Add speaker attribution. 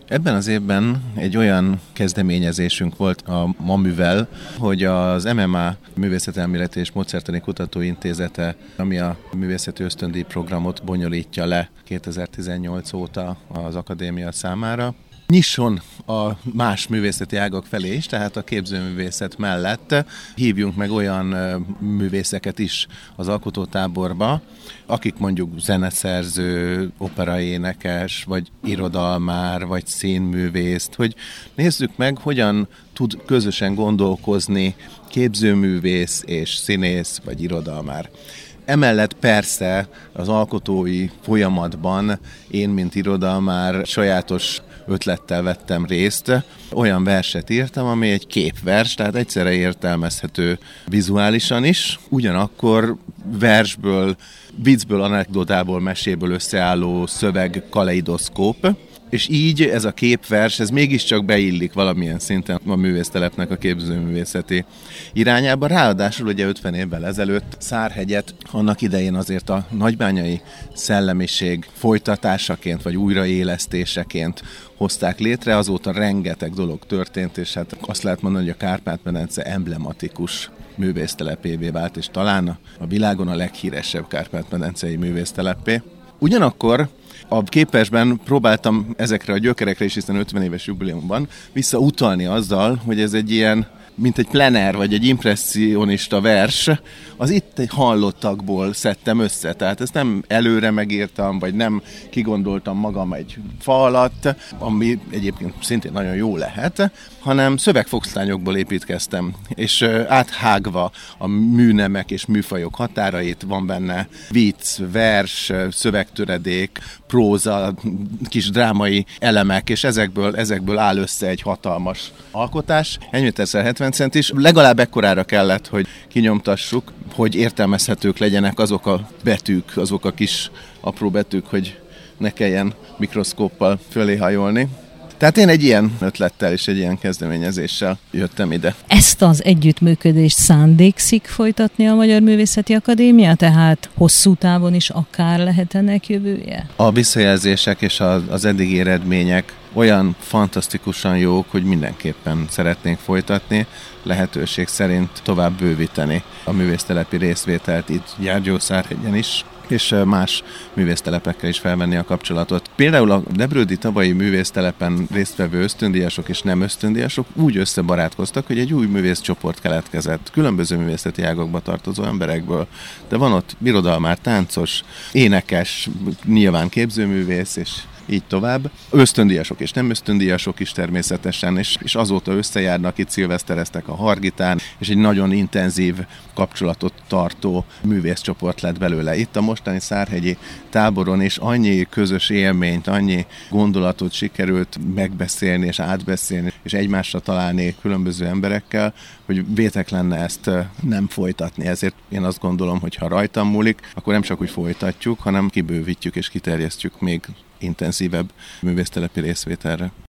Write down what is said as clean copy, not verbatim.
Speaker 1: Ebben az évben egy olyan kezdeményezésünk volt a MAMÜ-vel, hogy az MMA Művészetelméleti és Módszertani Kutatóintézete, ami a művészeti ösztöndíj programot bonyolítja le 2018 óta az akadémia számára, nyisson a más művészeti ágak felé is, tehát a képzőművészet mellett hívjunk meg olyan művészeket is az alkotótáborba, akik mondjuk zeneszerző, operaénekes, vagy irodalmár, vagy színművészt, hogy nézzük meg, hogyan tud közösen gondolkozni képzőművész és színész, vagy irodalmár. Emellett persze az alkotói folyamatban én, mint irodalmár, sajátos ötlettel vettem részt. Olyan verset írtam, ami egy képvers, tehát egyszerre értelmezhető vizuálisan is, ugyanakkor versből, viccből, anekdotából, meséből összeálló szöveg kaleidoszkóp, és így ez a képvers, ez mégiscsak beillik valamilyen szinten a művésztelepnek a képzőművészeti irányába. Ráadásul ugye 50 évvel ezelőtt Szárhegyet annak idején azért a nagybányai szellemiség folytatásaként vagy újraélesztéseként hozták létre, azóta rengeteg dolog történt, és hát azt lehet mondani, hogy a Kárpát-medence emblematikus művésztelepévé vált, és talán a világon a leghíresebb kárpát-medencei művésztelepé. Ugyanakkor a képversben próbáltam ezekre a gyökerekre is, hiszen 50 éves jubileumban visszautalni azzal, hogy ez egy ilyen, mint egy plener, vagy egy impresszionista vers, az itt hallottakból szedtem össze. Tehát ezt nem előre megírtam, vagy nem kigondoltam magam egy fa alatt, ami egyébként szintén nagyon jó lehet, hanem szövegfoszlányokból építkeztem, és áthágva a műnemek és műfajok határait, van benne vicc, vers, szövegtöredék, próza, kis drámai elemek, és ezekből áll össze egy hatalmas alkotás. 1,70 centis, legalább ekkorára kellett, hogy kinyomtassuk, hogy értelmezhetők legyenek azok a betűk, azok a kis apró betűk, hogy ne kelljen mikroszkóppal fölé hajolni. Tehát én egy ilyen ötlettel és egy ilyen kezdeményezéssel jöttem ide.
Speaker 2: Ezt az együttműködést szándékszik folytatni a Magyar Művészeti Akadémia? Tehát hosszú távon is akár lehet ennek jövője?
Speaker 1: A visszajelzések és az eddigi eredmények olyan fantasztikusan jók, hogy mindenképpen szeretnénk folytatni, lehetőség szerint tovább bővíteni a művésztelepi részvételt itt Gyergyószárhegyen is, és más művésztelepekkel is felvenni a kapcsolatot. Például a Debrődi tavalyi művésztelepen résztvevő ösztöndíjasok és nem ösztöndíjasok úgy összebarátkoztak, hogy egy új művészcsoport keletkezett, különböző művészeti ágakba tartozó emberekből. De van ott irodalmár, táncos, énekes, nyilván képzőművész, és így tovább. Ösztöndíjasok és nem ösztöndíjasok is természetesen, és azóta összejárnak, itt szilvesztereztek a Hargitán, és egy nagyon intenzív kapcsolatot tartó művészcsoport lett belőle. Itt a mostani szárhegyi táboron is annyi közös élményt, annyi gondolatot sikerült megbeszélni és átbeszélni, és egymásra találni különböző emberekkel, hogy vétek lenne ezt nem folytatni. Ezért én azt gondolom, hogy ha rajtam múlik, akkor nem csak úgy folytatjuk, hanem kibővítjük és kiterjesztjük még intenzívebb művésztelepi részvételre.